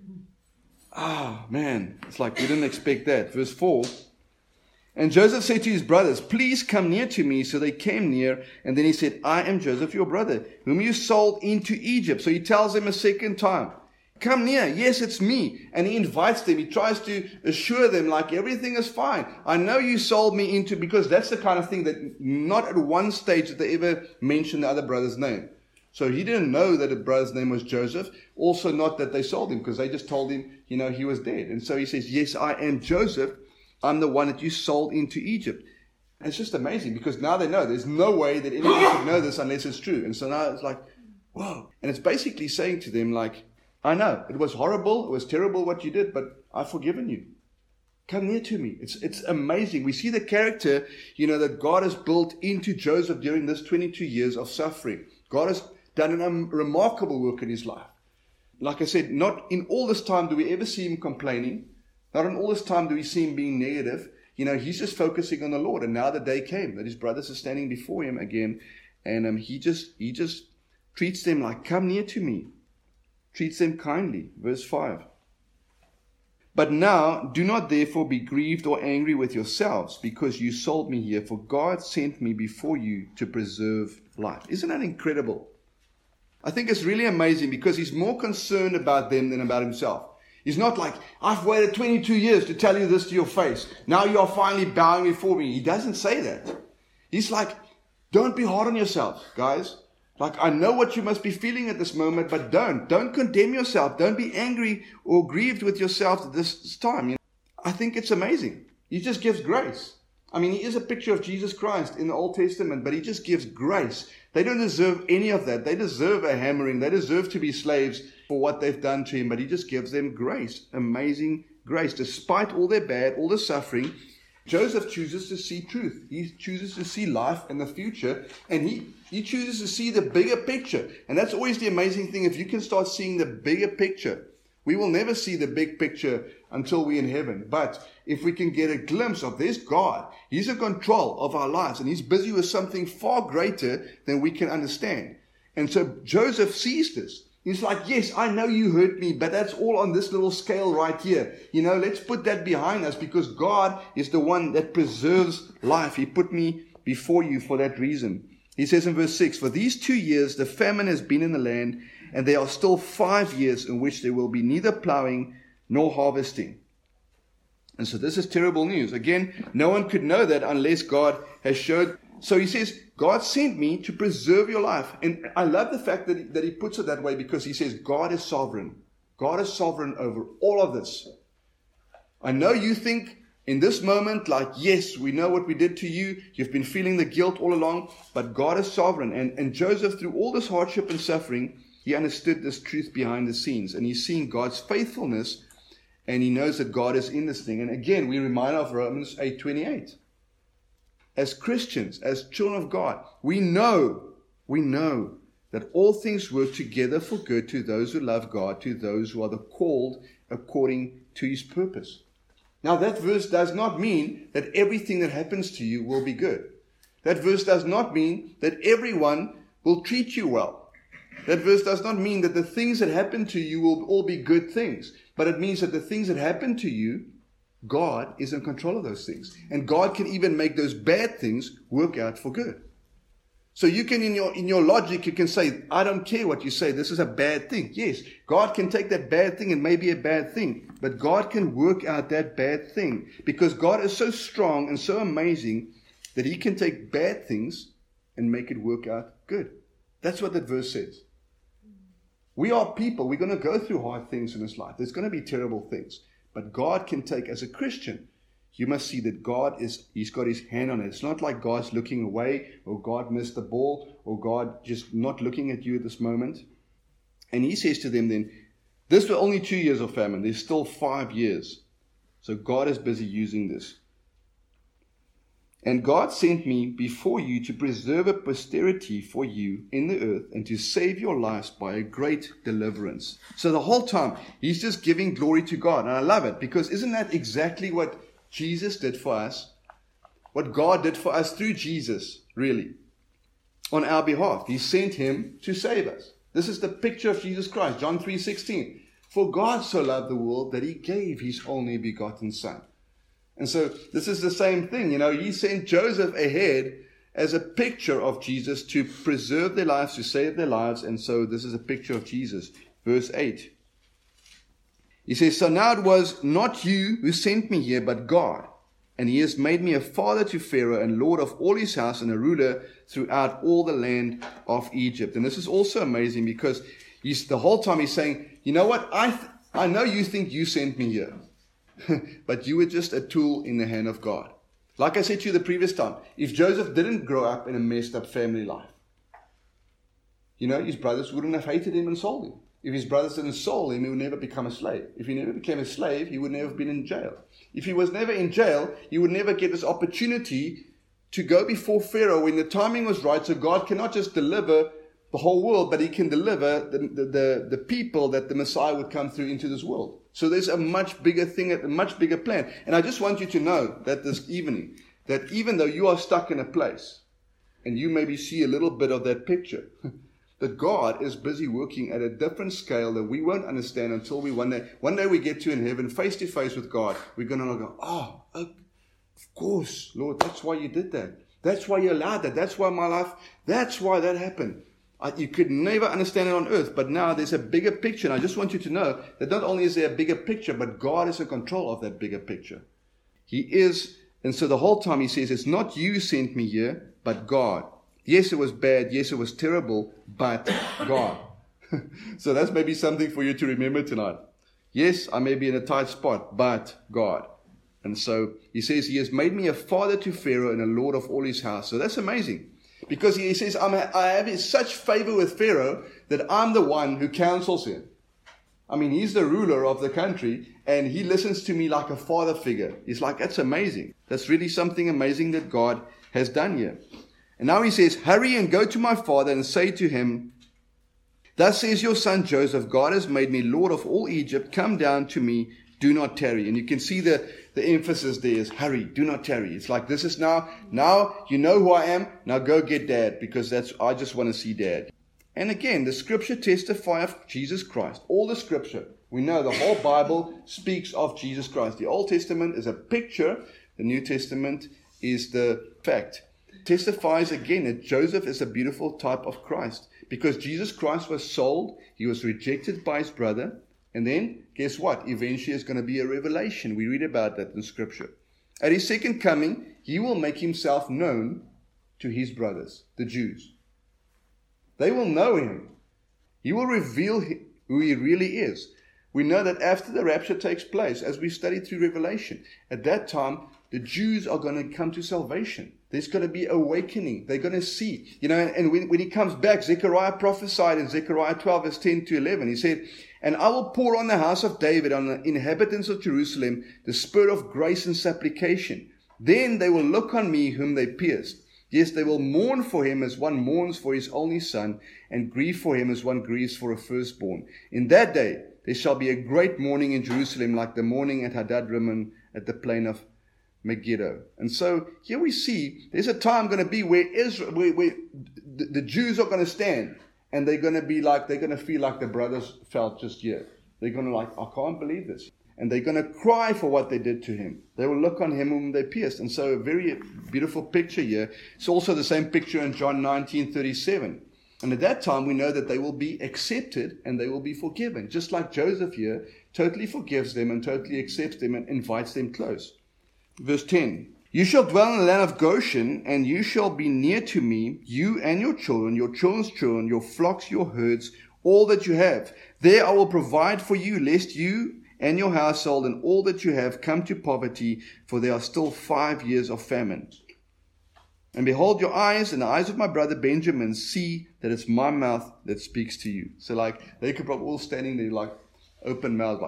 man, it's like we didn't expect that. Verse 4. And Joseph said to his brothers, please come near to me. So they came near, and then he said, I am Joseph, your brother, whom you sold into Egypt. So he tells them a second time, come near. Yes, it's me. And he invites them. He tries to assure them, like, everything is fine. I know you sold me into, because that's the kind of thing that not at one stage did they ever mention the other brother's name. So he didn't know that the brother's name was Joseph. Also not that they sold him, because they just told him, he was dead. And so he says, yes, I am Joseph. I'm the one that you sold into Egypt. And it's just amazing, because now they know. There's no way that anyone could know this unless it's true. And so now it's like, whoa. And it's basically saying to them, like, I know, it was horrible, it was terrible what you did, but I've forgiven you. Come near to me. It's amazing. We see the character, that God has built into Joseph during this 22 years of suffering. God has done a remarkable work in his life. Like I said, not in all this time do we ever see him complaining. Not in all this time do we see him being negative. He's just focusing on the Lord. And now the day came that his brothers are standing before him again. And he just treats them like, come near to me. Treats them kindly. Verse 5. But now do not therefore be grieved or angry with yourselves, because you sold me here, for God sent me before you to preserve life. Isn't that incredible? I think it's really amazing, because he's more concerned about them than about himself. He's not like, I've waited 22 years to tell you this to your face. Now you are finally bowing before me. He doesn't say that. He's like, don't be hard on yourself, guys. Like, I know what you must be feeling at this moment, but don't condemn yourself. Don't be angry or grieved with yourself at this time. I think it's amazing. He just gives grace. I mean, he is a picture of Jesus Christ in the Old Testament, but he just gives grace. They don't deserve any of that. They deserve a hammering. They deserve to be slaves for what they've done to him, but he just gives them grace, amazing grace. Despite all their bad, all the suffering, Joseph chooses to see truth. He chooses to see life and the future, and he chooses to see the bigger picture. And that's always the amazing thing. If you can start seeing the bigger picture, we will never see the big picture until we're in heaven. But if we can get a glimpse of this God, he's in control of our lives, and he's busy with something far greater than we can understand. And so Joseph sees this. He's like, yes, I know you hurt me, but that's all on this little scale right here. Let's put that behind us, because God is the one that preserves life. He put me before you for that reason. He says in verse 6, for these 2 years the famine has been in the land, and there are still 5 years in which there will be neither plowing nor harvesting. And so this is terrible news. Again, no one could know that unless God has showed. So he says, God sent me to preserve your life. And I love the fact that he puts it that way, because he says God is sovereign. God is sovereign over all of this. I know you think in this moment, like, yes, we know what we did to you. You've been feeling the guilt all along, but God is sovereign. And Joseph, through all this hardship and suffering, he understood this truth behind the scenes. And he's seeing God's faithfulness, and he knows that God is in this thing. And again, we remind of Romans 8:28. As Christians, as children of God, we know that all things work together for good to those who love God, to those who are called according to his purpose. Now, that verse does not mean that everything that happens to you will be good. That verse does not mean that everyone will treat you well. That verse does not mean that the things that happen to you will all be good things. But it means that the things that happen to you, God is in control of those things. And God can even make those bad things work out for good. So you can, in your logic, you can say, I don't care what you say, this is a bad thing. Yes, God can take that bad thing and maybe a bad thing. But God can work out that bad thing. Because God is so strong and so amazing that he can take bad things and make it work out good. That's what that verse says. We are people. We're going to go through hard things in this life. There's going to be terrible things. But God can take, as a Christian, you must see that he's got his hand on it. It's not like God's looking away, or God missed the ball, or God just not looking at you at this moment. And he says to them then, this were only 2 years of famine. There's still 5 years. So God is busy using this. And God sent me before you to preserve a posterity for you in the earth, and to save your lives by a great deliverance. So the whole time, he's just giving glory to God. And I love it, because isn't that exactly what Jesus did for us? What God did for us through Jesus, really, on our behalf. He sent him to save us. This is the picture of Jesus Christ, John 3:16. For God so loved the world that he gave his only begotten Son. And so this is the same thing. He sent Joseph ahead as a picture of Jesus to preserve their lives, to save their lives. And so this is a picture of Jesus. Verse 8. He says, so now it was not you who sent me here, but God. And he has made me a father to Pharaoh and lord of all his house and a ruler throughout all the land of Egypt. And this is also amazing, because the whole time he's saying, you know what? I know you think you sent me here. But you were just a tool in the hand of God. Like I said to you the previous time, if Joseph didn't grow up in a messed up family life, his brothers wouldn't have hated him and sold him. If his brothers didn't sold him, he would never become a slave. If he never became a slave, he would never have been in jail. If he was never in jail, he would never get this opportunity to go before Pharaoh when the timing was right. So God cannot just deliver the whole world, but he can deliver the people that the Messiah would come through into this world. So there's a much bigger thing, a much bigger plan. And I just want you to know that this evening, that even though you are stuck in a place, and you maybe see a little bit of that picture, that God is busy working at a different scale that we won't understand until one day we get to in heaven, face to face with God. We're going to go, of course, Lord, that's why you did that. That's why you allowed that. That's why my life, that's why that happened. You could never understand it on earth, but now there's a bigger picture. And I just want you to know that not only is there a bigger picture, but God is in control of that bigger picture. He is, and so the whole time he says, it's not you sent me here, but God. Yes, it was bad. Yes, it was terrible, but God. So that's maybe something for you to remember tonight. Yes, I may be in a tight spot, but God. And so he says, he has made me a father to Pharaoh and a lord of all his house. So that's amazing. Because he says, I have such favor with Pharaoh that I'm the one who counsels him. I mean, he's the ruler of the country, and he listens to me like a father figure. He's like, that's amazing. That's really something amazing that God has done here. And now he says, hurry and go to my father and say to him, thus says your son Joseph, God has made me Lord of all Egypt. Come down to me, do not tarry. And you can see the emphasis there is hurry, do not tarry. It's like this is now you know who I am. Now go get dad, because I just want to see dad. And again, the scripture testify of Jesus Christ. All the scripture. We know the whole Bible speaks of Jesus Christ. The Old Testament is a picture. The New Testament is the fact. Testifies again that Joseph is a beautiful type of Christ. Because Jesus Christ was sold. He was rejected by his brother. And then, guess what? Eventually it's going to be a revelation. We read about that in scripture. At his second coming, he will make himself known to his brothers, the Jews. They will know him. He will reveal who he really is. We know that after the rapture takes place, as we studied through Revelation, at that time, the Jews are going to come to salvation. There's going to be awakening. They're going to see. And when he comes back, Zechariah prophesied in Zechariah 12, verse 10 to 11. He said, "And I will pour on the house of David, on the inhabitants of Jerusalem, the spirit of grace and supplication. Then they will look on me whom they pierced. Yes, they will mourn for him as one mourns for his only son, and grieve for him as one grieves for a firstborn. In that day there shall be a great mourning in Jerusalem, like the mourning at Hadad-rimmon at the plain of Megiddo." And so here we see there's a time going to be where the Jews are going to stand, and they're going to feel like the brothers felt just yet. They're going to I can't believe this. And they're going to cry for what they did to him. They will look on him whom they pierced. And so a very beautiful picture here. It's also the same picture in John 19:37. And at that time we know that they will be accepted and they will be forgiven. Just like Joseph here totally forgives them and totally accepts them and invites them close. Verse 10. "You shall dwell in the land of Goshen, and you shall be near to me, you and your children's children, your flocks, your herds, all that you have. There I will provide for you, lest you and your household and all that you have come to poverty, for there are still 5 years of famine. And behold, your eyes and the eyes of my brother Benjamin see that it's my mouth that speaks to you." So they could probably all standing there open mouth,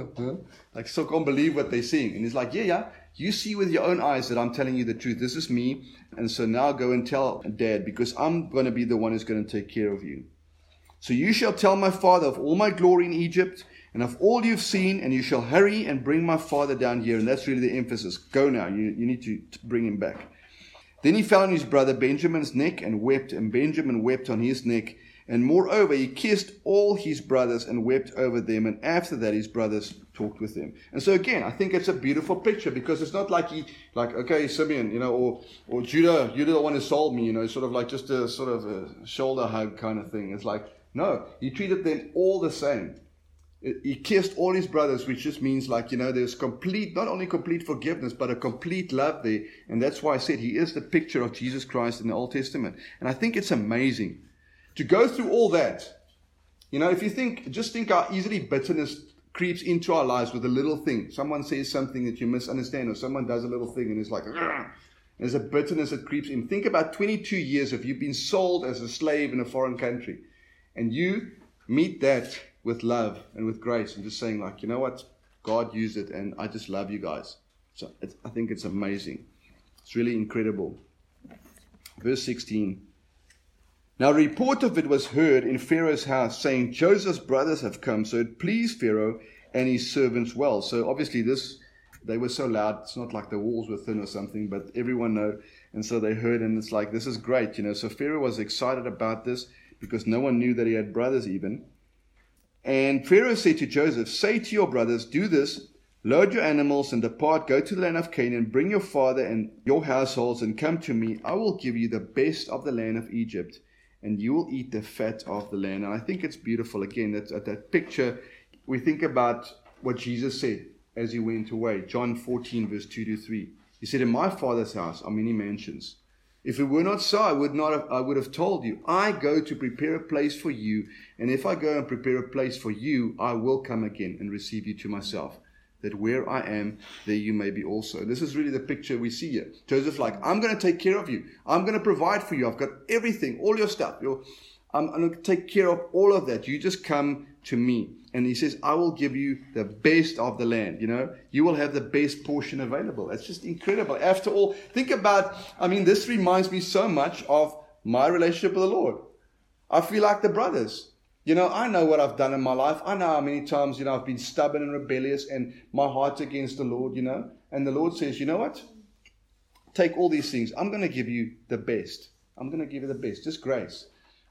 still can't believe what they're seeing. And he's like, yeah, you see with your own eyes that I'm telling you the truth. This is me. And so now go and tell Dad, because I'm going to be the one who's going to take care of you. "So you shall tell my father of all my glory in Egypt, and of all you've seen, and you shall hurry and bring my father down here." And that's really the emphasis. Go now. You need to bring him back. "Then he fell on his brother Benjamin's neck and wept, and Benjamin wept on his neck. And moreover, he kissed all his brothers and wept over them. And after that, his brothers talked with him." And so again, I think it's a beautiful picture, because it's not okay, Simeon, or Judah, you're the one who sold me, sort of just a sort of a shoulder hug kind of thing. It's no, he treated them all the same. He kissed all his brothers, which just means there's complete, not only complete forgiveness, but a complete love there. And that's why I said he is the picture of Jesus Christ in the Old Testament. And I think it's amazing to go through all that. If you just think how easily bitterness creeps into our lives with a little thing. Someone says something that you misunderstand, or someone does a little thing and it's there's a bitterness that creeps in. Think about 22 years of you being sold as a slave in a foreign country. And you meet that with love and with grace and just saying you know what? God used it and I just love you guys. So I think it's amazing. It's really incredible. Verse 16. "Now a report of it was heard in Pharaoh's house, saying, Joseph's brothers have come. So it pleased Pharaoh and his servants well." So obviously they were so loud. It's not like the walls were thin or something, but everyone know. And so they heard, and it's this is great. So Pharaoh was excited about this, because no one knew that he had brothers even. "And Pharaoh said to Joseph, Say to your brothers, do this, load your animals and depart, go to the land of Canaan, bring your father and your households and come to me. I will give you the best of the land of Egypt, and you will eat the fat of the land." And I think it's beautiful. Again, that picture, we think about what Jesus said as he went away. John 14, verse 2 to 3. He said, "In my Father's house are many mansions. If it were not so, I would have told you. I go to prepare a place for you. And if I go and prepare a place for you, I will come again and receive you to myself, that where I am, there you may be also." This is really the picture we see here. Joseph's I'm going to take care of you. I'm going to provide for you. I've got everything, all your stuff. I'm going to take care of all of that. You just come to me. And he says, "I will give you the best of the land." You will have the best portion available. It's just incredible. After all, think about, this reminds me so much of my relationship with the Lord. I feel like the brothers. I know what I've done in my life. I know how many times, I've been stubborn and rebellious and my heart's against the Lord, And the Lord says, "You know what? Take all these things. I'm going to give you the best. I'm going to give you the best. Just grace.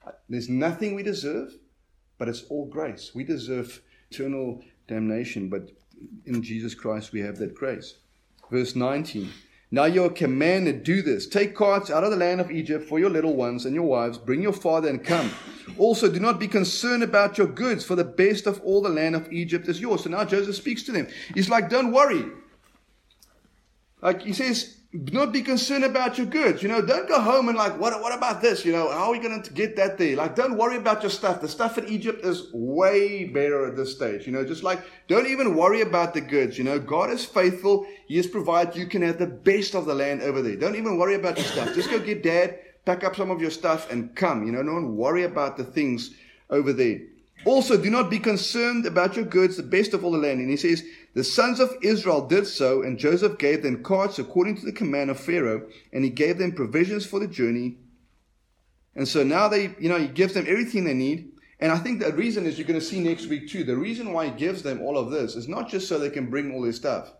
There's nothing we deserve, but it's all grace. We deserve eternal damnation, but in Jesus Christ we have that grace. Verse 19. Now you are commanded, do this. Take carts out of the land of Egypt for your little ones and your wives. Bring your father and come. Also, do not be concerned about your goods, for the best of all the land of Egypt is yours. So now Joseph speaks to them. He's like, don't worry. Like he says, do not be concerned about your goods. Don't go home and like, what about this? How are we going to get that there? Like, don't worry about your stuff. The stuff in Egypt is way better at this stage. Just like, don't even worry about the goods. God is faithful. He has provided you can have the best of the land over there. Don't even worry about your stuff. Just go get dad, pack up some of your stuff and come. Don't worry about the things over there. Also, do not be concerned about your goods, the best of all the land. And he says, the sons of Israel did so, and Joseph gave them carts according to the command of Pharaoh, and he gave them provisions for the journey. And so now he gives them everything they need. And I think the reason is, you're going to see next week too, the reason why he gives them all of this is not just so they can bring all their stuff.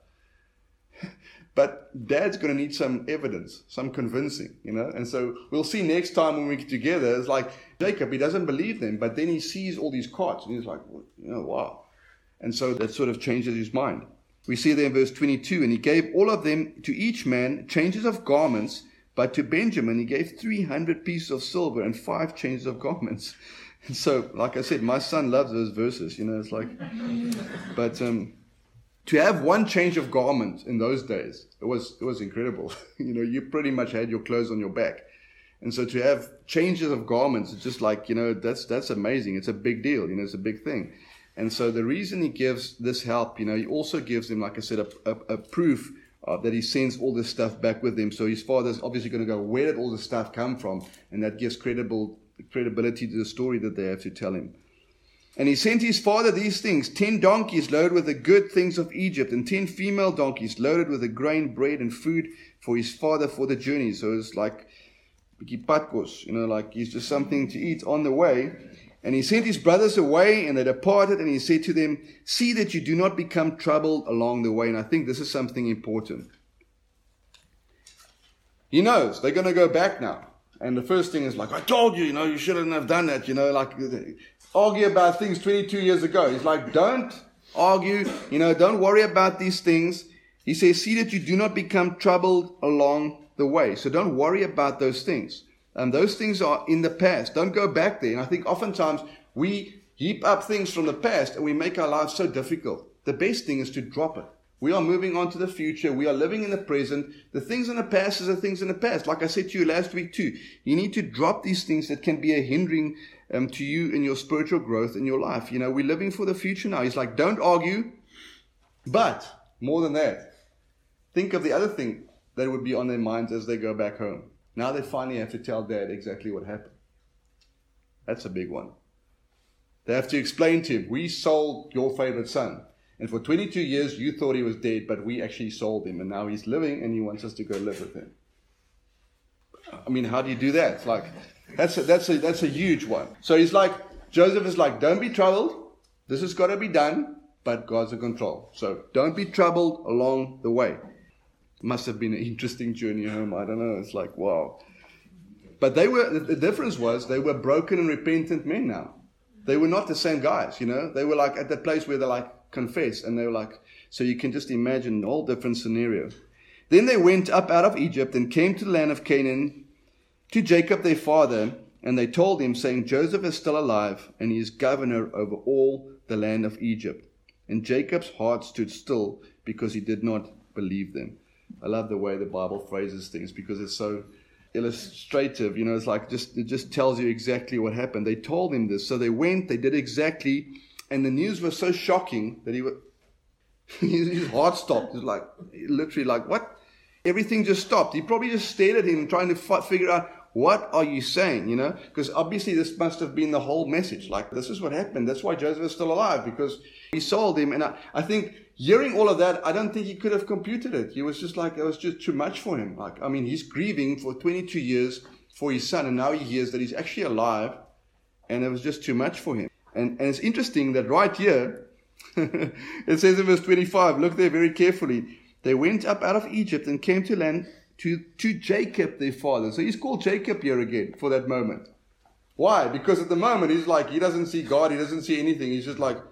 But dad's going to need some evidence, some convincing, And so we'll see next time when we get together, it's like Jacob, he doesn't believe them, but then he sees all these carts and he's like, wow. And so that sort of changes his mind. We see there in verse 22, and he gave all of them to each man changes of garments, but to Benjamin he gave 300 pieces of silver and 5 changes of garments. And so, like I said, my son loves those verses, it's like, but to have one change of garment in those days, it was incredible. You pretty much had your clothes on your back. And so to have changes of garments, it's just like, that's amazing. It's a big deal, it's a big thing. And so the reason he gives this help, he also gives them, like I said, a proof that he sends all this stuff back with him. So his father's obviously going to go, where did all this stuff come from? And that gives credibility to the story that they have to tell him. And he sent his father these things, 10 donkeys loaded with the good things of Egypt, and 10 female donkeys loaded with the grain, bread, and food for his father for the journey. So it's like patkos, like he's just something to eat on the way. And he sent his brothers away, and they departed, and he said to them, see that you do not become troubled along the way. And I think this is something important. He knows they're going to go back now. And the first thing is like, I told you, you shouldn't have done that, like argue about things 22 years ago. He's like, don't argue, don't worry about these things. He says, see that you do not become troubled along the way. So don't worry about those things. Those things are in the past. Don't go back there. And I think oftentimes we heap up things from the past and we make our lives so difficult. The best thing is to drop it. We are moving on to the future. We are living in the present. The things in the past is the things in the past. Like I said to you last week too, you need to drop these things that can be a hindering to you in your spiritual growth in your life. We're living for the future now. He's like, don't argue. But more than that, think of the other thing that would be on their minds as they go back home. Now they finally have to tell dad exactly what happened. That's a big one. They have to explain to him, we sold your favorite son. And for 22 years, you thought he was dead, but we actually sold him. And now he's living, and he wants us to go live with him. I mean, how do you do that? It's like, that's a huge one. So he's like, Joseph is like, don't be troubled. This has got to be done, but God's in control. So don't be troubled along the way. Must have been an interesting journey home. I don't know. It's like, wow. But the difference was they were broken and repentant men now. They were not the same guys, They were like at the place where they're like, confess, and they were like, so you can just imagine a whole different scenario. Then they went up out of Egypt and came to the land of Canaan to Jacob their father, and they told him, saying, Joseph is still alive, and he is governor over all the land of Egypt. And Jacob's heart stood still because he did not believe them. I love the way the Bible phrases things because it's so illustrative. It's like it just tells you exactly what happened. They told him this, so they went, they did exactly. And the news was so shocking that his heart stopped. It was like, literally like, what? Everything just stopped. He probably just stared at him trying to figure out, what are you saying? Because obviously this must have been the whole message. Like, this is what happened. That's why Joseph is still alive, because he sold him. And I think hearing all of that, I don't think he could have computed it. He was just like, it was just too much for him. Like, I mean, he's grieving for 22 years for his son. And now he hears that he's actually alive. And it was just too much for him. And it's interesting that right here, it says in verse 25, look there very carefully. They went up out of Egypt and came to land to Jacob their father. So he's called Jacob here again for that moment. Why? Because at the moment he's like, he doesn't see God, he doesn't see anything. He's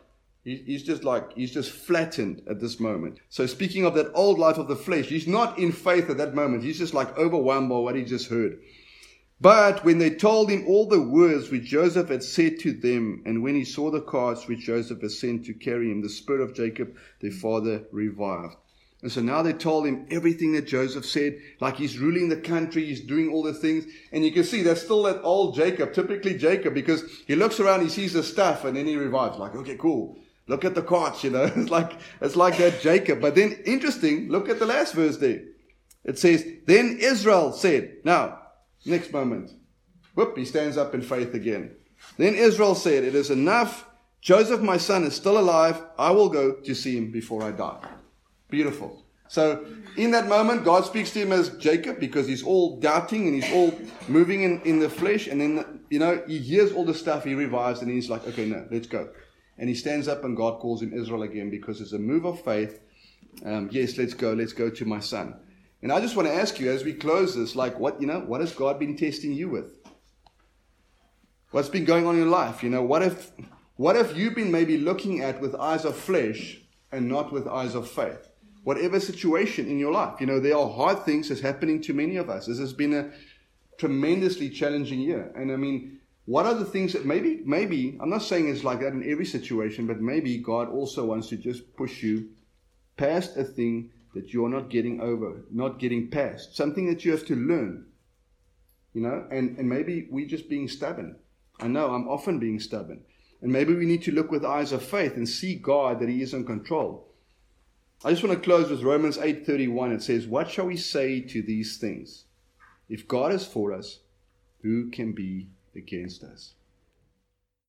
just flattened at this moment. So speaking of that old life of the flesh, he's not in faith at that moment. He's just like overwhelmed by what he just heard. But when they told him all the words which Joseph had said to them, and when he saw the carts which Joseph had sent to carry him, the spirit of Jacob, their father, revived. And so now they told him everything that Joseph said, like he's ruling the country, he's doing all the things. And you can see that's still that old Jacob, typically Jacob, because he looks around, he sees the stuff, and then he revives. Like, okay, cool. Look at the carts, It's like that Jacob. But then, interesting, look at the last verse there. It says, then Israel said, now, next moment, whoop, he stands up in faith again. Then Israel said, it is enough. Joseph, my son, is still alive. I will go to see him before I die. Beautiful. So in that moment, God speaks to him as Jacob because he's all doubting and he's all moving in the flesh. And then, he hears all the stuff, he revives, and he's like, okay, no, let's go. And he stands up and God calls him Israel again because it's a move of faith. Yes, let's go to my son. And I just want to ask you as we close this, like what has God been testing you with? What's been going on in your life? What have you been maybe looking at with eyes of flesh and not with eyes of faith? Whatever situation in your life, there are hard things that's happening to many of us. This has been a tremendously challenging year. And I mean, what are the things that maybe, I'm not saying it's like that in every situation, but maybe God also wants to just push you past a thing that you're not getting over, not getting past, something that you have to learn, and maybe we're just being stubborn. I know I'm often being stubborn. And maybe we need to look with eyes of faith and see God that he is in control. I just want to close with Romans 8:31. It says, what shall we say to these things? If God is for us, who can be against us?